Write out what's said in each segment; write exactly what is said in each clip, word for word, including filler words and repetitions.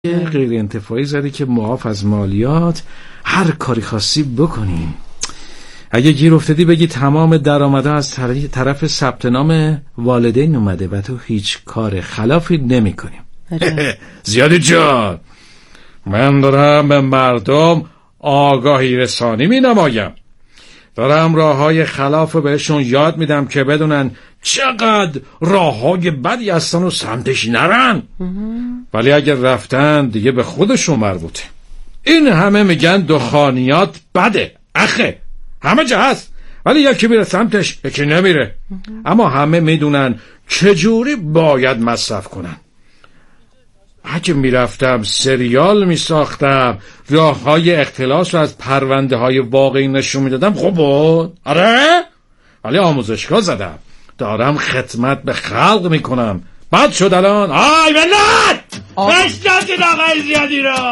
غیر انتفاعی زدی که معاف از مالیات هر کاری خاصی بکنیم. اگه گیر افتادی بگی تمام درآمدها از طرف ثبت نام والدین اومده و تو هیچ کار خلافی نمی کنیم. زیادی جان، من دارم به مردم آگاهی رسانی می نمایم، دارم راه های خلاف بهشون یاد میدم که بدونن چقدر راه های بدی هستن و سمتش نرن. ولی اگر رفتن دیگه به خودشون مربوطه. این همه میگن دخانیات بده، اخه همه جا هست، ولی یکی میره سمتش یکی نمیره. اما همه میدونن چجوری باید مصرف کنن. اگه میرفتم سریال میساختم، راه های اختلاس رو از پرونده های واقعی نشون میدادم، خب بود، آره، ولی آموزشگاه زدم، دارم خدمت به خلق میکنم. بعد شد الان آی ملت بشناسید آقای زیادی رو.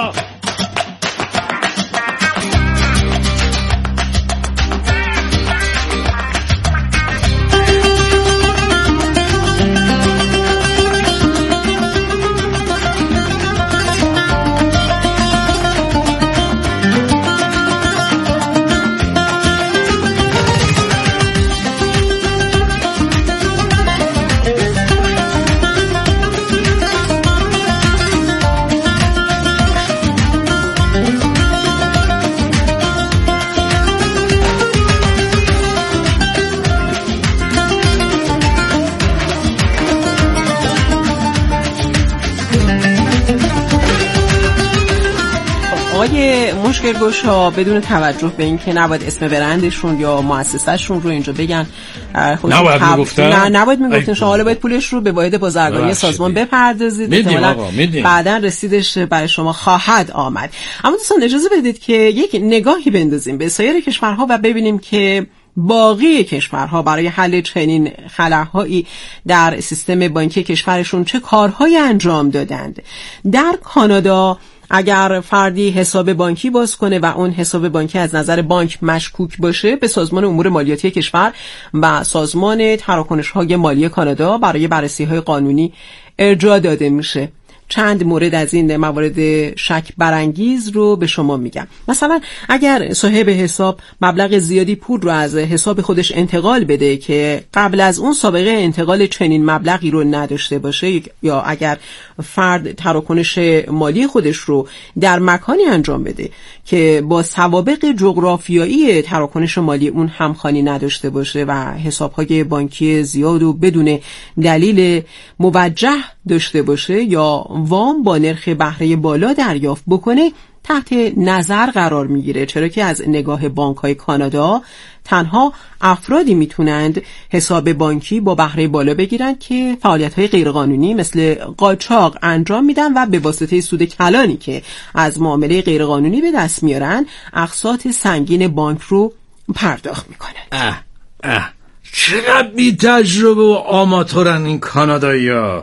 آقای مشکل گوشا بدون توجه به این که نباید اسم برندشون یا مؤسسه‌شون رو اینجا بگن، نباید میگفتن؟ نه نباید میگفتن. شما حالا باید پولش رو به واحد بازرگانی سازمان بپردازید، احتمالاً بعداً رسیدش برای شما خواهد آمد. اما دوستان اجازه بدید که یک نگاهی بندازیم به سایر کشورها و ببینیم که باقی کشورها برای حل چنین خلاهایی در سیستم بانکی کشورشون چه کارهایی انجام دادند. در کانادا اگر فردی حساب بانکی باز کنه و اون حساب بانکی از نظر بانک مشکوک باشه، به سازمان امور مالیاتی کشور و سازمان تراکنش‌های مالی کانادا برای بررسی‌های قانونی ارجاع داده میشه. چند مورد از این موارد شک برانگیز رو به شما میگم. مثلا اگر صاحب حساب مبلغ زیادی پول رو از حساب خودش انتقال بده که قبل از اون سابقه انتقال چنین مبلغی رو نداشته باشه، یا اگر فرد تراکنش مالی خودش رو در مکانی انجام بده که با سوابق جغرافیایی تراکنش مالی اون همخوانی نداشته باشه و حساب‌های بانکی زیاد و بدون دلیل موجه داشته باشه یا وام با نرخ بهره بالا دریافت بکنه، تحت نظر قرار میگیره، چرا که از نگاه بانک‌های کانادا تنها افرادی میتونند حساب بانکی با بهره بالا بگیرن که فعالیت‌های غیرقانونی مثل قاچاق انجام میدن و به واسطه سود کلانی که از معامله غیرقانونی به دست میارن اقساط سنگین بانک رو پرداخت میکنن. اه اه چقدر بی تجربه و آماتورن این کانادایی‌ها.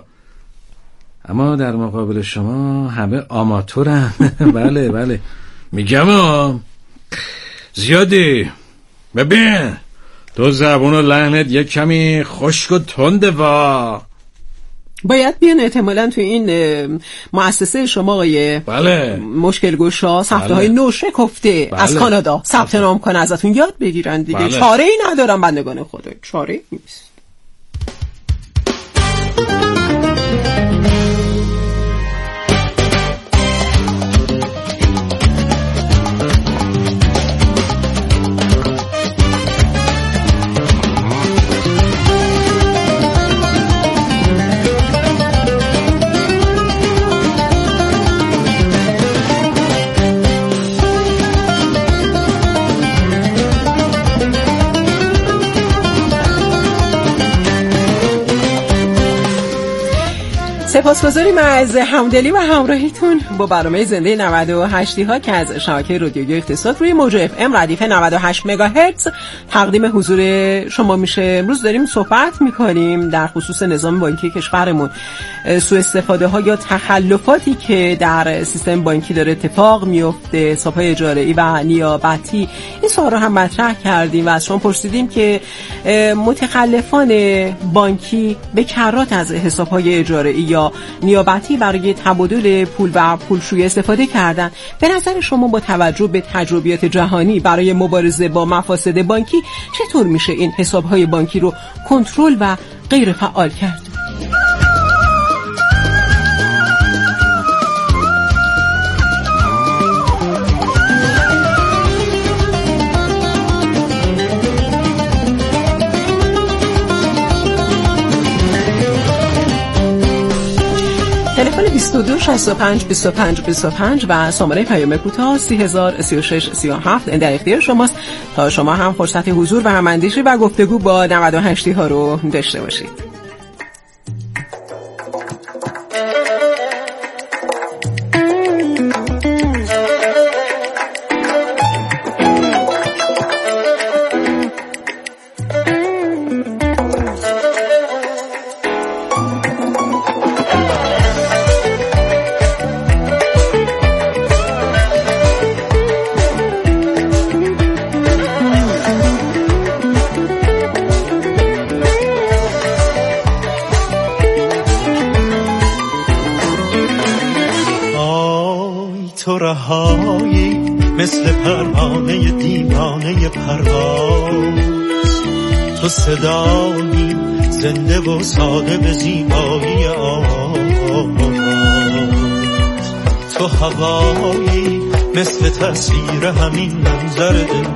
اما در مقابل شما همه آماتورن. بله بله میگم ها زیادی. ببین تو زبون و لحنت یک کمی خشک و تنده وا. باید بیان احتمالاً تو این مؤسسه شما آقای بله مشکل گشا صفحه های نو شکفته بله. از کانادا ثبت نام کنه، ازتون یاد بگیرن دیگه. بله. چاره ای ندارم بندگان خدا، چاره ای نیست. سپاسگزاریم از همدلی و همراهیتون با برنامه زنده نود و هشت ها که از شبکه رادیویی اقتصاد روی موج اف ام ردیف نود و هشت مگاهرتز تقدیم حضور شما میشه. امروز داریم صحبت میکنیم در خصوص نظام بانکی کشورمون، سوء استفاده ها یا تخلفاتی که در سیستم بانکی داره اتفاق میفته، حساب‌های اجاره‌ای و نیابتی. این سوال رو هم مطرح کردیم و از شما پرسیدیم که متخلفان بانکی به کرات از حساب‌های اجاره‌ای یا یا نیابتی برای تبادل پول و پولشویی استفاده کردند. به نظر شما با توجه به تجربیات جهانی برای مبارزه با مفاسد بانکی چطور میشه این حساب‌های بانکی رو کنترل و غیر فعال کرد؟ تلفن بیست و دو شصت و پنج بیست و پنج بیست و پنج و شماره پیام کوتاه سی هزار سی و شش سی و هفت در اختیار شماست تا شما هم فرصت حضور و هماندیشی و گفتگو با نود و هشت ها رو داشته باشید. تو رهایی مثل پروانه دیوانه پرواز، تو صدایی زنده و ساده به زیبایی آواز، تو هوایی مثل تصویر همین منظر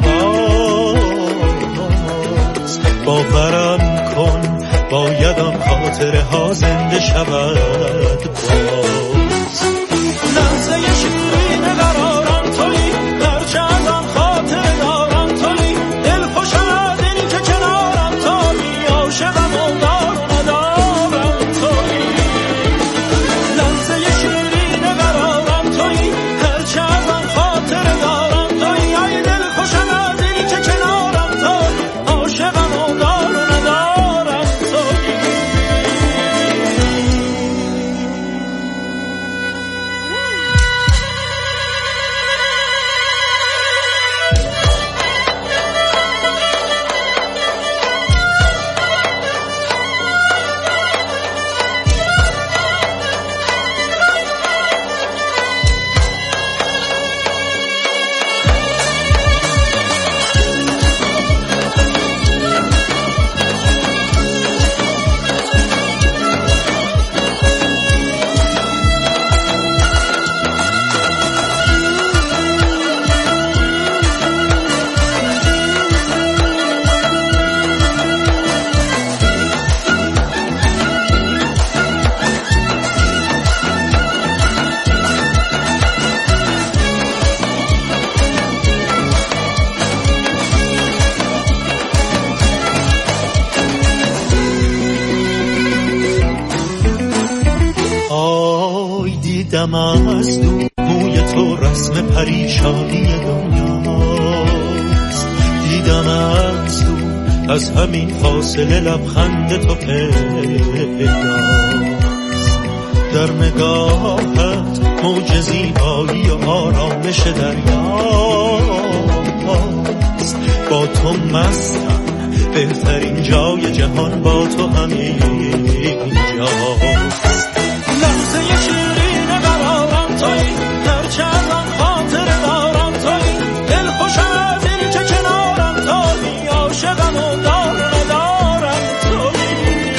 دلباز. باورم کن باید آن خاطره ها زنده شود باز. لحظه شیرین قرارم تویی، هرچه از آن خاطر دارم تویی، دل خوشم دلی که کنارم تویی، عاشقم و دار و ندارم تویی. لحظه شیرین قرارم تویی، هرچه از آن خاطر دارم تویی، ای دل خوشم دلی که کنارم تویی، عاشقم و دار و ندارم تویی. دیدم از دو موی تو رسم پریشانی دنیاست، دیدم از دو از همین فاصله لبخند تو پیداست، در نگاهت موج زیبایی و آرامش دریاست. با تو مستم بهترین جای جهان با تو همینجاست. لحظه شیرین قرارم تویی، هرچه از آن خاطر دارم تویی، دل خوشم دلی که کنارم تویی، عاشقم و دار و ندارم تویی.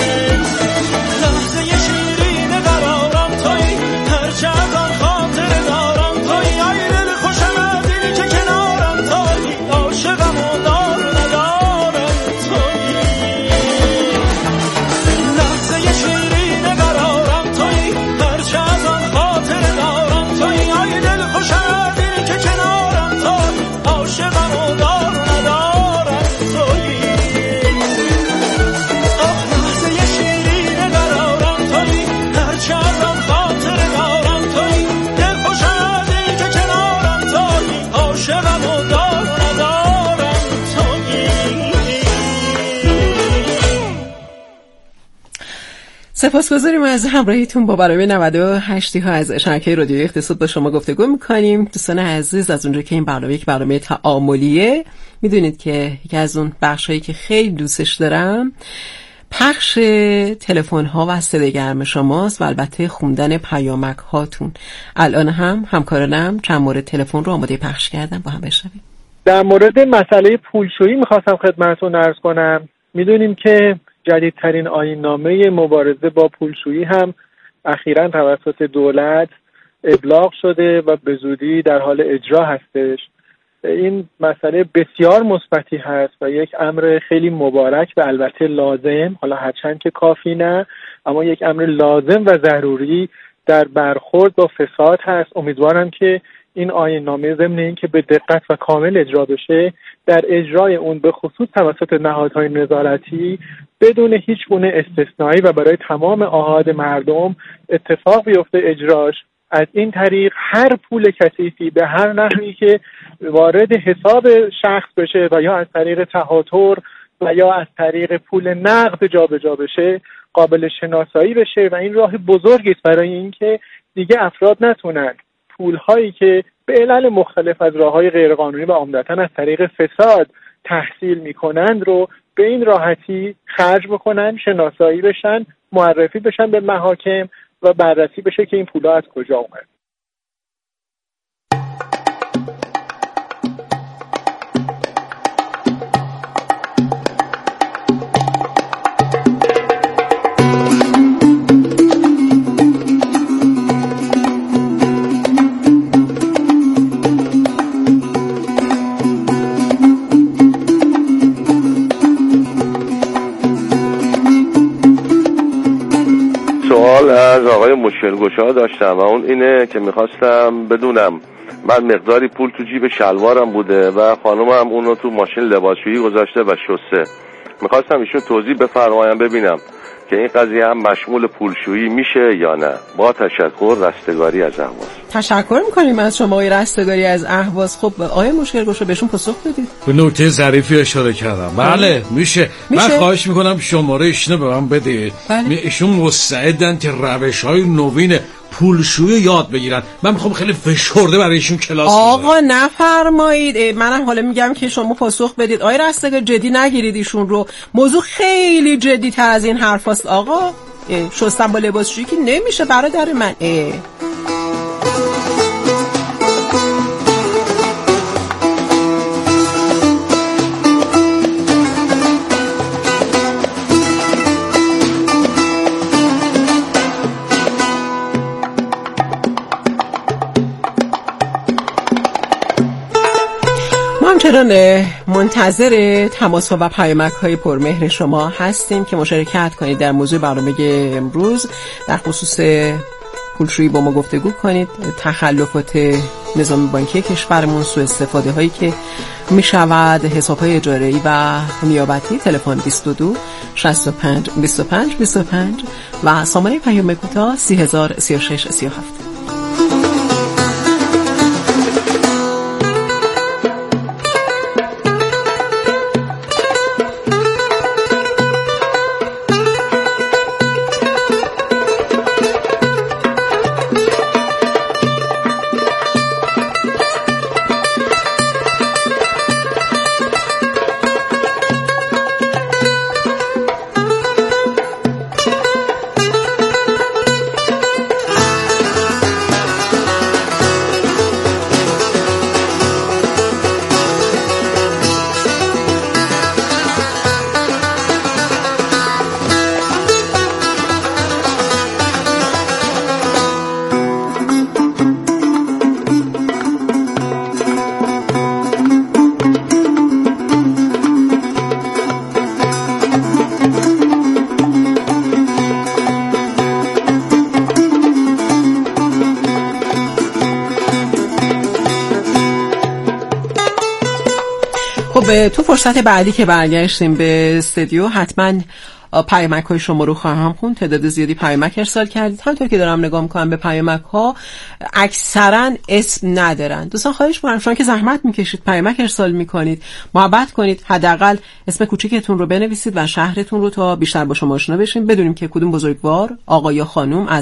لحظه شیرین قرارم تویی، هرچه از آن خاطر دارم تویی، ای دل خوشم دلی که کنارم تویی، عاشقم و دار و ندارم تویی. لحظه شیرین قرارم تویی، هرچه از آن خاطر دارم تویی، ای دل خوشم دلی که کنارم تویی، عاشقم و دار و ندارم تویی. آه لحظه شیرین قرارم تویی، هرچه از آن خاطر دارم تویی، دل خوشم دلی که کنارم تویی، عاشقم و دار و ندارم تویی. سپاسگزاریم از همراهیتون با برنامه نود و هشت ها از شبکه رادیو اقتصاد. با شما گفتگو میکنیم. دوستان عزیز، از اونجا که این برنامه یک برنامه تعاملیه، میدونید که یکی از اون بخشایی که خیلی دوستش دارم پخش تلفن ها و صدای گرم شماست و البته خوندن پیامک هاتون. الان هم همکارانم چند مورد تلفن رو آماده پخش کردم، با هم بشنویم. در مورد مسئله پولشویی میخواستم خدمتتون عرض کنم. میدونیم که جدیدترین آیین‌نامه مبارزه با پولشویی هم اخیراً توسط دولت ابلاغ شده و به زودی در حال اجرا هستش. این مسئله بسیار مثبتی هست و یک امر خیلی مبارک و البته لازم، حالا هرچند که کافی نه، اما یک امر لازم و ضروری در برخورد با فساد هست. امیدوارم که این آیین‌نامه ضمن این که به دقت و کامل اجرا بشه، در اجرای اون به خصوص توسط نهادهای نظارتی بدون هیچ گونه استثنایی و برای تمام آحاد مردم اتفاق بیفته اجراش. از این طریق هر پول کثیفی به هر نحوی که وارد حساب شخص بشه و یا از طریق تهاتر و یا از طریق پول نقد جابجا بشه قابل شناسایی بشه و این راه بزرگی است برای اینکه دیگه افراد نتونن پول‌هایی که به علل مختلف از راه‌های غیرقانونی و عمدتاً از طریق فساد تحصیل می‌کنند رو به این راحتی خرج بکنن، شناسایی بشن، معرفی بشن به محاکم و بررسی بشه که این پول‌ها از کجا اومد. سوال از آقای مشکلگشا داشتم و اون اینه که میخواستم بدونم من مقداری پول تو جیب شلوارم بوده و خانومم اون رو تو ماشین لباسشویی گذاشته و شسته. میخواستم ایشون توضیح بفرمایم ببینم که این قضیه هم مشمول پولشویی میشه یا نه. با تشکر، رستگاری از اهواز. تشکر میکنیم از شما آقای رستگاری از اهواز. خب آقای مشکلگشا بهشون پاسخ بدید. به نکته ظریفی اشاره کردم. بله میشه. میشه. من خواهش میکنم شماره ایشونو به من بدید. بله. ایشون مستعدن که روش‌های نوین پولشویی یاد بگیرن. من میخوام خیلی فشرده برای ایشون کلاس بدم. آقا نفرمایید. منم حالا میگم که شما پاسخ بدید. آقای رستگاری جدی نگیرید ایشون رو. موضوع خیلی جدی تر از این حرفاست آقا. شستن با لباسشویی که نمیشه برادر من. اه. همچنان منتظر تماس‌ها و پیامک‌های پرمهر شما هستیم که مشارکت کنید در موضوع برنامه امروز. در خصوص پولشویی با ما گفتگو کنید، تخلفات نظام بانکی کشورمون، سوء استفاده هایی که می شود، حساب‌های اجاره‌ای و نیابتی. تلفن بیست و دو شصت و پنج بیست و پنج بیست و پنج و سامانه پیام کوتاه سی هزار سی و شش سی و هفت. تو فرصت بعدی که برگشتیم به استودیو حتما پیامک های شما رو خواهم خوند. تعداد زیادی پیامک ارسال کردید. همونطور که دارم نگاه میکنم به پیامک ها اکثرا اسم ندارن. دوستان خواهش میکنم شما که زحمت میکشید پیامک ارسال میکنید محبت کنید حداقل اسم کوچیکتون رو بنویسید و شهرتون رو تا بیشتر با شما آشنا بشیم، بدونیم که کدوم بزرگوار آقا یا خانم از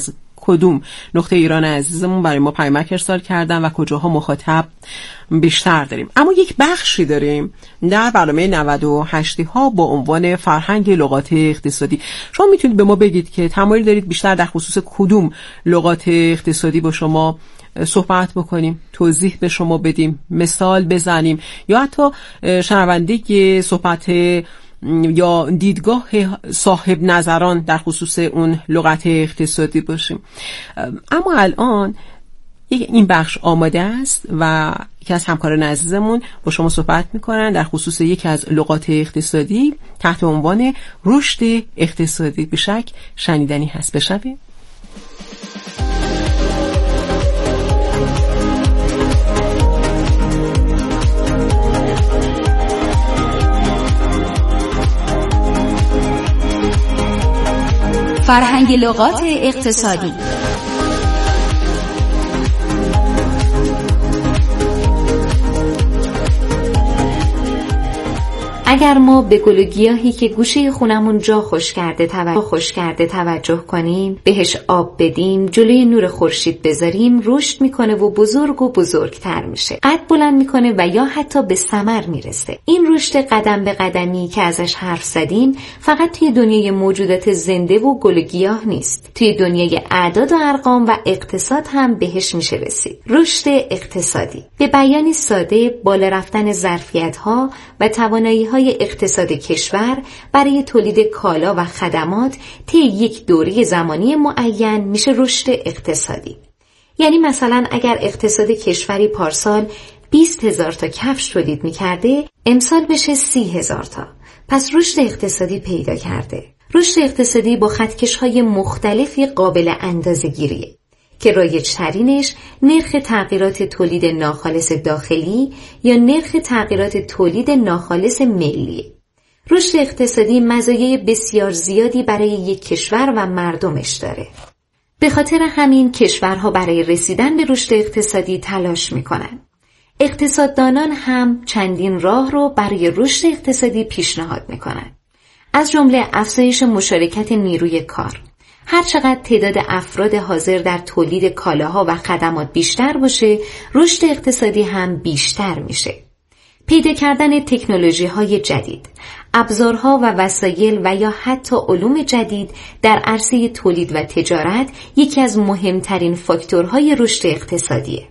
کدوم نقطه ایران عزیزمون برای ما پیامک ارسال کردن و کجاها مخاطب بیشتر داریم. اما یک بخشی داریم در برنامه نود و هشت ها با عنوان فرهنگ لغات اقتصادی. شما میتونید به ما بگید که تمایل دارید بیشتر در خصوص کدوم لغات اقتصادی با شما صحبت بکنیم، توضیح به شما بدیم، مثال بزنیم، یا حتی شنونده صحبت یا دیدگاه صاحب نظران در خصوص اون لغت اقتصادی باشیم. اما الان این بخش آماده است و یکی از همکاران عزیزمون با شما صحبت میکنن در خصوص یکی از لغات اقتصادی تحت عنوان رشد اقتصادی. به شک شنیدنی هست. بشنویم. فرهنگ لغات اقتصادی. اگر ما به گل و گیاهی که گوشه خونمون جا خوش کرده توجه خوش کرده توجه کنیم، بهش آب بدیم، جلوی نور خورشید بذاریم، رشد میکنه و بزرگ و بزرگتر میشه، قد بلند میکنه و یا حتی به ثمر میرسه. این رشد قدم به قدمی که ازش حرف زدیم فقط توی دنیای موجودات زنده و گل و گیاه نیست، توی دنیای اعداد و ارقام و اقتصاد هم بهش میشه رسید. رشد اقتصادی به بیانی ساده بالا رفتن ظرفیت‌ها و توانایی‌های اقتصاد کشور برای تولید کالا و خدمات طی یک دوره زمانی معین میشه رشد اقتصادی. یعنی مثلا اگر اقتصاد کشوری پارسال بیست هزار تا کفش تولید میکرده، امسال بشه سی هزار تا. پس رشد اقتصادی پیدا کرده. رشد اقتصادی با خطکش‌های مختلفی قابل اندازه‌گیریه که رایج ترینش نرخ تغییرات تولید ناخالص داخلی یا نرخ تغییرات تولید ناخالص ملی. رشد اقتصادی مزایای بسیار زیادی برای یک کشور و مردمش داره. به خاطر همین کشورها برای رسیدن به رشد اقتصادی تلاش میکنن. اقتصاددانان هم چندین راه رو برای رشد اقتصادی پیشنهاد میکنن. از جمله افزایش مشارکت نیروی کار. هر چقدر تعداد افراد حاضر در تولید کالاها و خدمات بیشتر باشه، رشد اقتصادی هم بیشتر میشه. پیدا کردن تکنولوژی‌های جدید، ابزارها و وسایل و یا حتی علوم جدید در عرصه تولید و تجارت یکی از مهمترین فاکتورهای رشد اقتصادیه.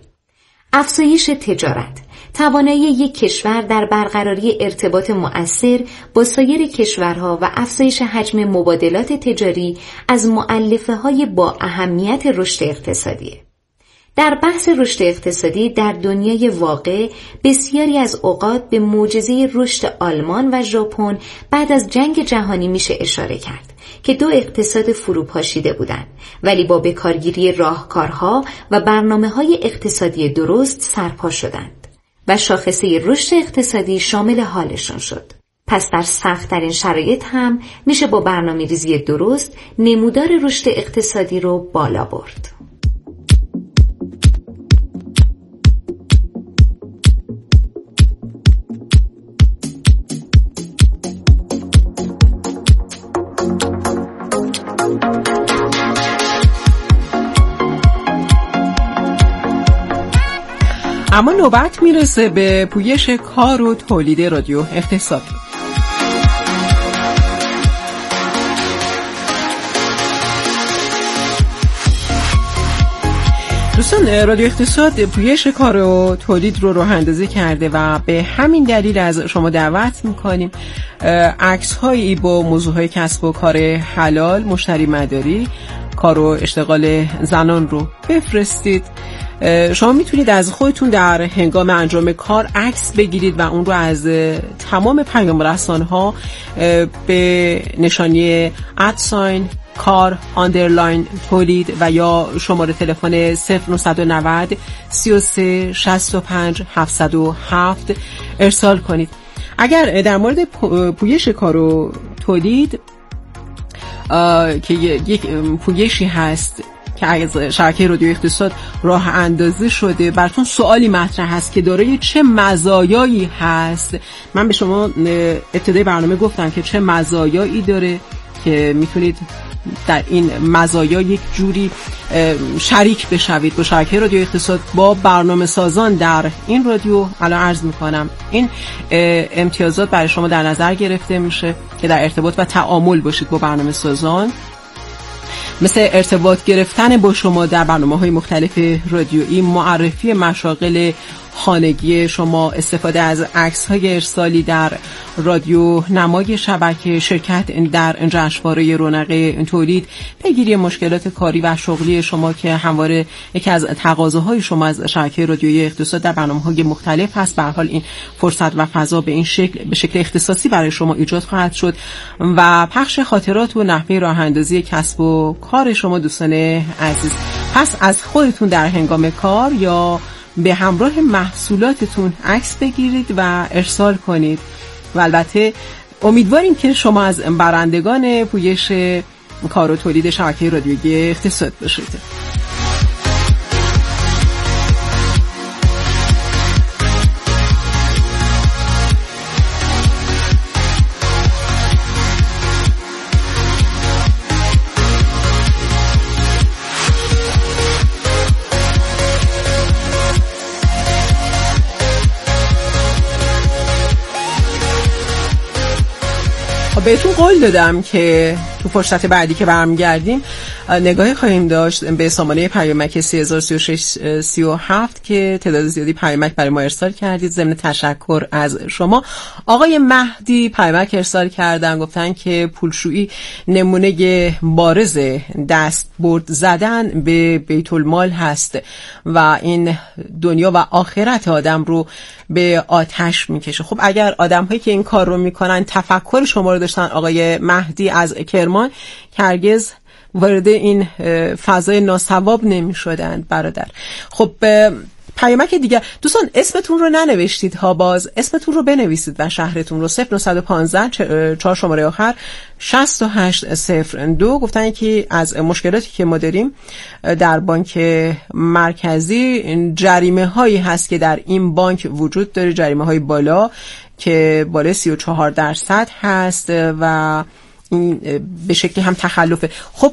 افزایش تجارت، توانایی یک کشور در برقراری ارتباط مؤثر با سایر کشورها و افزایش حجم مبادلات تجاری از مؤلفه‌های با اهمیت رشد اقتصادیه. در بحث رشد اقتصادی در دنیای واقع بسیاری از اوقات به معجزه رشد آلمان و ژاپن بعد از جنگ جهانی میشه اشاره کرد که دو اقتصاد فروپاشیده بودند ولی با بکارگیری راهکارها و برنامه‌های اقتصادی درست سرپا شدند و شاخصه رشد اقتصادی شامل حالشون شد. پس در سخت‌ترین شرایط هم میشه با برنامه‌ریزی درست نمودار رشد اقتصادی رو بالا برد. اما نوبت میرسه به پویش کار و تولید رادیو اقتصادی. دوستان، رادیو اقتصاد پویش کار و تولید رو راه اندازی کرده و به همین دلیل از شما دعوت میکنیم عکس هایی با موضوع های کسب و کار حلال، مشتری مداری، کار و اشتغال زنان رو بفرستید. شما میتونید از خودتون در هنگام انجام کار عکس بگیرید و اون رو از تمام پیام رسانه‌ها به نشانی ادساین کار آندرلاین تولید و یا شماره تلفن صفر نه نه نه سه سه شصت و پنج هفتصد و هفت ارسال کنید. اگر در مورد پویش کار و تولید که یک پویشی هست که از شبکه رادیو اقتصاد راه اندازی شده، براتون سوالی مطرح هست که دارای چه مزایایی هست. من به شما ابتدای برنامه گفتم که چه مزایایی داره که میتونید در این مزایا یک جوری شریک بشوید با شبکه رادیو اقتصاد، با برنامه سازان در این رادیو. الان عرض میکنم این امتیازات برای شما در نظر گرفته میشه که در ارتباط و تعامل باشید با برنامه سازان، مثل ارتباط گرفتن با شما در برنامه‌های مختلف رادیویی، معرفی مشاغل خانگی شما، استفاده از عکس‌های ارسالی در رادیو نمای شبکه، شرکت در جشنواره رونق تولید، پیگیری مشکلات کاری و شغلی شما که همواره یکی از تقاضاهای شما از شبکه رادیویی اقتصاد در برنامه‌های مختلف هست. به هر حال این فرصت و فضا به این شکل به شکل اختصاصی برای شما ایجاد خواهد شد و پخش خاطرات و نحوه راه‌اندازی کسب و کار شما دوستان عزیز. پس از خودتون در هنگام کار یا به همراه محصولاتتون عکس بگیرید و ارسال کنید و البته امیدواریم که شما از برندگان پویش کار و تولید شبکه رادیویی اقتصاد باشید. بهتون قول دادم که تو فرصت بعدی که برمیگردیم نگاهی خواهیم داشت به سامانه پیامک سه هزار و سی و شش سی و هفت که تعداد زیادی پیامک برای ما ارسال کردید. ضمن تشکر از شما آقای مهدی پیامک ارسال کردن، گفتن که پولشویی نمونه بارز دستبرد زدن به بیت المال هست و این دنیا و آخرت آدم رو به آتش میکشه. خب اگر آدم هایی که این کار رو میکنن تفکر شما رو داشتن آقای مهدی از کرمان، که هرگز وارد این فضای ناصواب نمی شدند برادر. خب پیامک دیگه دوستان، اسمتون رو ننوشتید ها، باز اسمتون رو بنویسید و شهرتون رو. صفر نه یک پنج چهار شماره آخر شصت و هشت صفر دو. گفتن که از مشکلاتی که ما داریم در بانک مرکزی جریمه هایی هست که در این بانک وجود داره، جریمه های بالا که بالای سی و چهار درصد هست و این به شکلی هم تخلفه. خب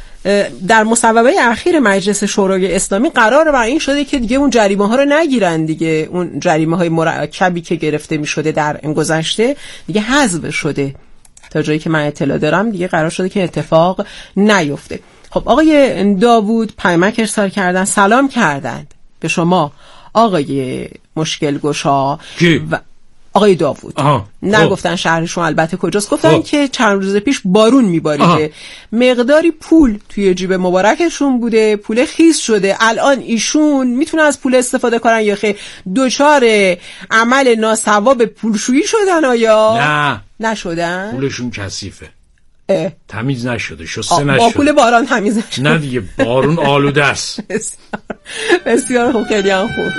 در مصوبه اخیر مجلس شورای اسلامی قرار بر این شده که دیگه اون جریمه ها رو نگیرن دیگه، اون جریمه های مرکبی که گرفته می شده در گذشته دیگه حذف شده. تا جایی که من اطلاع دارم دیگه قرار شده که اتفاق نیفته. خب آقای داوود پیامک ارسال کردن، سلام کردند به شما آقای مشکل گشا و آقای داوود. نگفتن شهرشون البته کجاست، گفتن آه. که چند روز پیش بارون میباریده، مقداری پول توی جیب مبارکشون بوده، پول خیس شده. الان ایشون میتونه از پول استفاده کنن یا خیر؟ دوچار عمل ناصواب پولشویی شدن آیا؟ نه نشدن، پولشون کثیفه، اه. تمیز نشده، شسته نشده. با پول باران تمیز نشده. نه دیگه بارون آلوده است. بسیار بسیار خوب، خیلی هم خوب.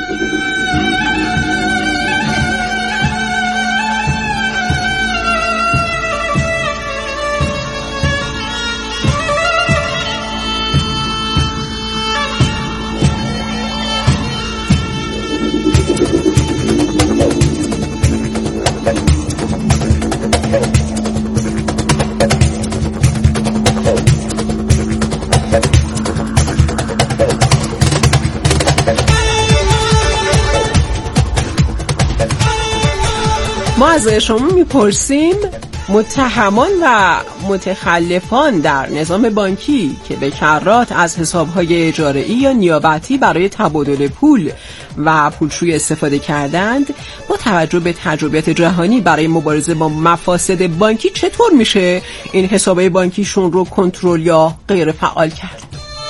ما از شما میپرسیم متهمان و متخلفان در نظام بانکی که به کرات از حسابهای اجاره‌ای یا نیابتی برای تبادل پول و پولشویی استفاده کردند، با توجه به تجربیات جهانی برای مبارزه با مفاسد بانکی چطور میشه این حسابهای بانکیشون رو کنترل یا غیر فعال کرد؟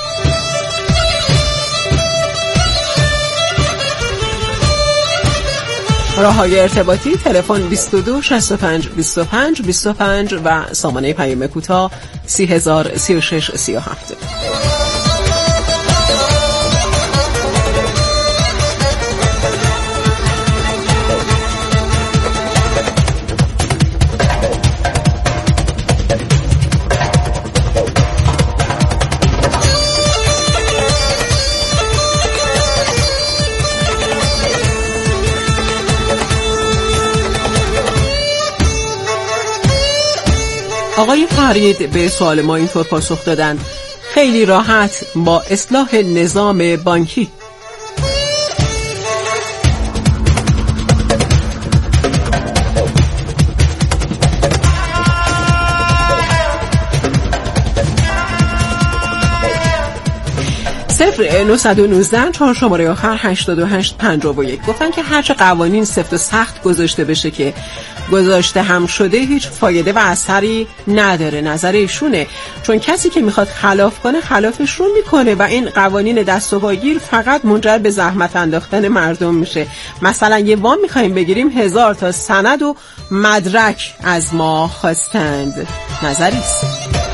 راه‌های ارتباطی تلفن بیست و دو شصت و پنج بیست و پنج بیست و پنج و سامانه پیام کوتاه سی هزار سی و شش سی و هفت. آقای فرید به سوال ما اینطور پاسخ دادن: خیلی راحت با اصلاح نظام بانکی. صفر نه یک نه چهار شماره آخر هشتاد و هشت پنجاه و یک گفتن که هرچه قوانین سفت و سخت گذاشته بشه که گذاشته هم شده هیچ فایده و اثری نداره. نظر ایشونه، چون کسی که میخواد خلاف کنه خلافش رو میکنه و این قوانین دست و پاگیر فقط منجر به زحمت انداختن مردم میشه. مثلا یه وام میخوایم بگیریم، هزار تا سند و مدرک از ما خواستند. نظریست.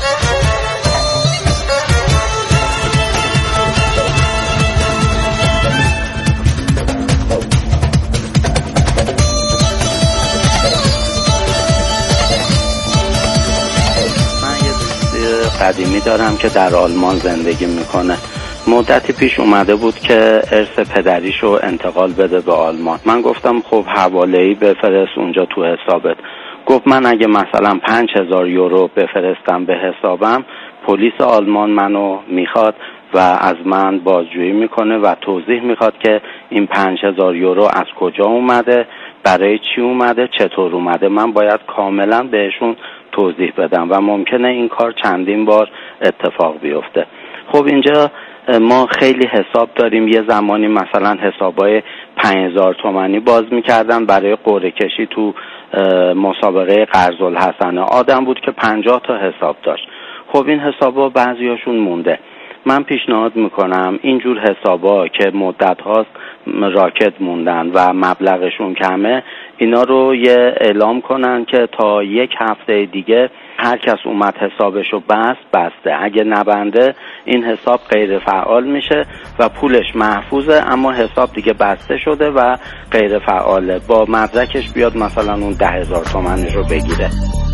قدیمی دارم که در آلمان زندگی میکنه. مدتی پیش اومده بود که ارث پدریشو انتقال بده به آلمان. من گفتم خب حواله‌ای بفرست اونجا تو حسابت. گفت من اگه مثلا پنج هزار یورو بفرستم به حسابم، پلیس آلمان منو میخواد و از من بازجویی میکنه و توضیح میخواد که این پنج هزار یورو از کجا اومده، برای چی اومده، چطور اومده. من باید کاملا بهشون توضیح بدم و ممکنه این کار چندین بار اتفاق بیفته. خب اینجا ما خیلی حساب داریم. یه زمانی مثلا حسابای پنج هزار تومانی باز میکردن برای قرعه کشی تو مسابقه قرض الحسنه. آدم بود که پنجاه تا حساب داشت. خب این حسابا بعضیاشون مونده. من پیشنهاد میکنم اینجور حسابا که مدت هاست راکت موندن و مبلغشون کمه، اینا رو یه اعلام کنن که تا یک هفته دیگه هر کس اومد حسابشو بست بسته، اگه نبنده این حساب غیر فعال میشه و پولش محفوظه، اما حساب دیگه بسته شده و غیر فعاله. با مدرکش بیاد مثلا اون ده هزار تومنش رو بگیره.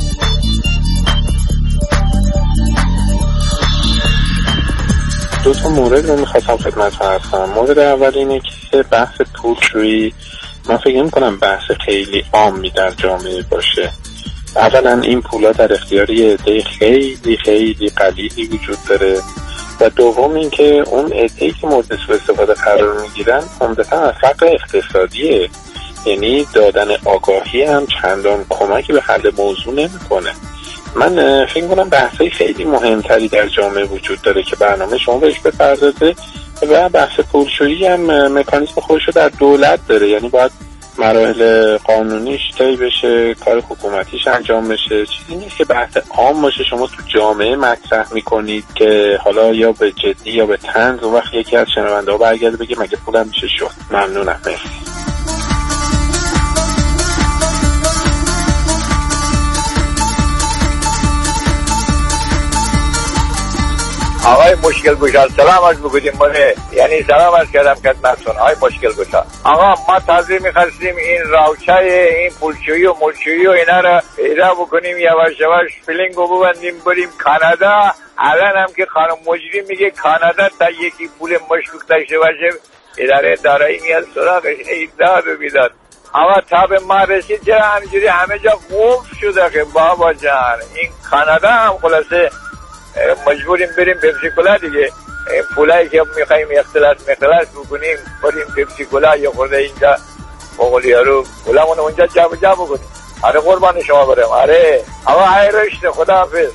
دو تا مورد رو میخواستم خدمت هستم. مورد اول اینه که بحث پولشویی، من فکر میکنم بحث خیلی عامی در جامعه باشه. اولا این پولا در اختیار یه عده خیلی خیلی قلیلی وجود داره و دوم این که اون عده‌ای که مورد سوء استفاده قرار میگیرن عمدتاً از فقر اقتصادیه، یعنی دادن آگاهی هم چندان کمکی به حل موضوع نمیکنه. من فکر کنم بحثای خیلی مهمتری در جامعه وجود داره که برنامه شما بهش بپردازه و بحث پولشویی هم مکانیزم خودشو در دولت داره، یعنی باید مراحل قانونیش طی بشه، کار حکومتیش انجام بشه. چیزی نیست که بحث عام باشه شما تو جامعه مطرح میکنید که حالا یا به جدی یا به طنز، و وقت یکی از شنونده ها برگرده بگه مگه پولم میشه شد. ممنونم. مرسی. آقای مشکل گشا سلام از بگودیم بله، یعنی سلام از کردم خدمتتون آقای مشکل گشا. آقا ما تازه می‌خواستیم این راوچه این پولشویی و ملشویی و اینا رو پیدا بکنیم، یواش یواش فیلینگ رو ببندیم بریم کانادا. الان هم که خانم مجری میگه کانادا تا یکی پول مشکوک داشته باشه اداره دارایی میاد سراغش ایداد و بیداد. اما تا به ما رسید چرا همینجوری همه جا قفل شده که بابا جان. این کانادا هم خلاصه مجبوریم بریم پپسی کولا دیگه. پولایی که میخوایم اختلاس مختلاس بکنیم بریم پپسی کولا یا خورده اینجا بقول یارو پولامون اونجا جا و جا بکنیم. آره قربان شما برم. آره اما های رشته خداحافظ.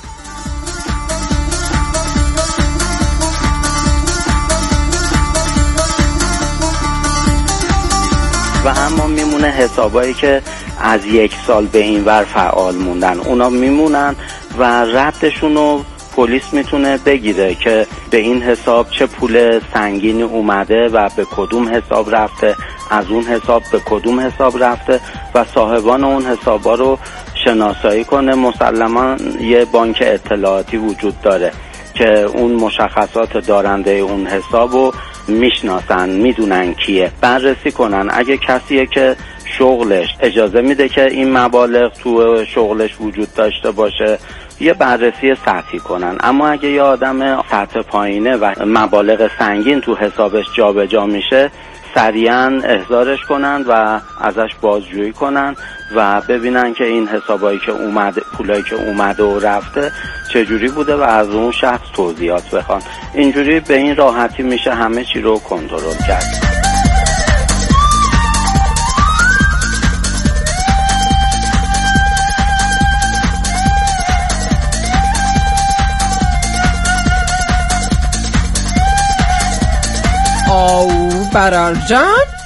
و اما میمونه حسابایی که از یک سال به این ور فعال موندن، اونا میمونن و ربطشون رو پلیس میتونه بگیره که به این حساب چه پول سنگینی اومده و به کدوم حساب رفته، از اون حساب به کدوم حساب رفته و صاحبان اون حسابا رو شناسایی کنه. مسلما یه بانک اطلاعاتی وجود داره که اون مشخصات دارنده اون حسابو میشناسن، میدونن کیه، بررسی کنن. اگه کسیه که شغلش اجازه میده که این مبالغ تو شغلش وجود داشته باشه یه بررسی سطحی کنن. اما اگه یه آدم سطح پایینه و مبالغ سنگین تو حسابش جابجا میشه، سریعا احضارش کنن و ازش بازجویی کنن و ببینن که این حسابایی که اومده، پولایی که اومده و رفته چجوری بوده و از اون شخص توضیحات بخوان. اینجوری به این راحتی میشه همه چی رو کنترل کرد. آو برار جان،